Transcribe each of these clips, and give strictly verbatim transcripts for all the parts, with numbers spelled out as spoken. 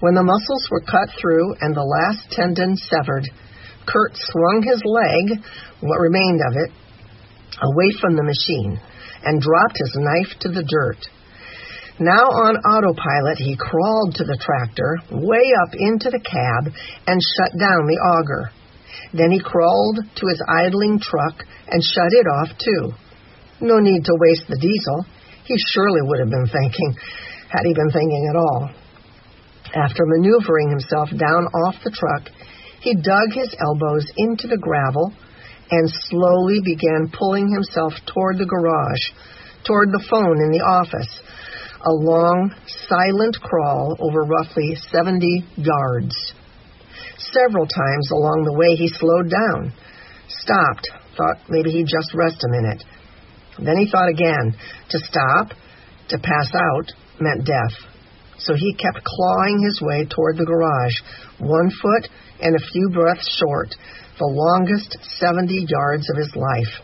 When the muscles were cut through and the last tendon severed, Kurt swung his leg, what remained of it, away from the machine and dropped his knife to the dirt. Now on autopilot, he crawled to the tractor, way up into the cab, and shut down the auger. Then he crawled to his idling truck and shut it off, too. No need to waste the diesel. He surely would have been thinking, had he been thinking at all. After maneuvering himself down off the truck, he dug his elbows into the gravel and slowly began pulling himself toward the garage, toward the phone in the office, a long, silent crawl over roughly seventy yards. Several times along the way he slowed down, stopped, thought maybe he'd just rest a minute. Then he thought again. To stop, to pass out, meant death. So he kept clawing his way toward the garage, one foot and a few breaths short, the longest seventy yards of his life.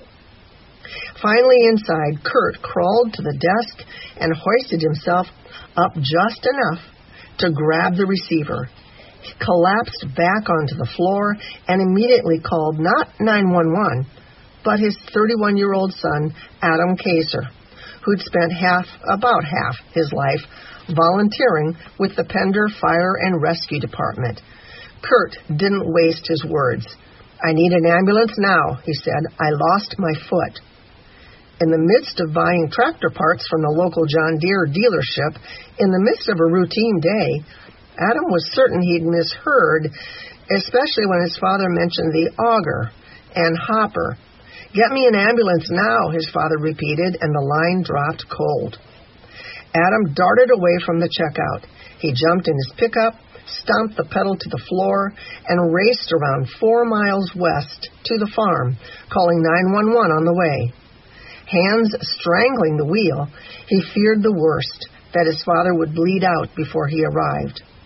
Finally inside, Kurt crawled to the desk and hoisted himself up just enough to grab the receiver. He collapsed back onto the floor and immediately called not nine one one, but his thirty-one-year-old son, Adam Kaser, who'd spent half, about half, his life volunteering with the Pender Fire and Rescue Department. Kurt didn't waste his words. "I need an ambulance now," he said. "I lost my foot." In the midst of buying tractor parts from the local John Deere dealership, in the midst of a routine day, Adam was certain he'd misheard, especially when his father mentioned the auger and hopper. "Get me an ambulance now," his father repeated, and the line dropped cold. Adam darted away from the checkout. He jumped in his pickup, stomped the pedal to the floor, and raced around four miles west to the farm, calling nine one one on the way. Hands strangling the wheel, he feared the worst, that his father would bleed out before he arrived.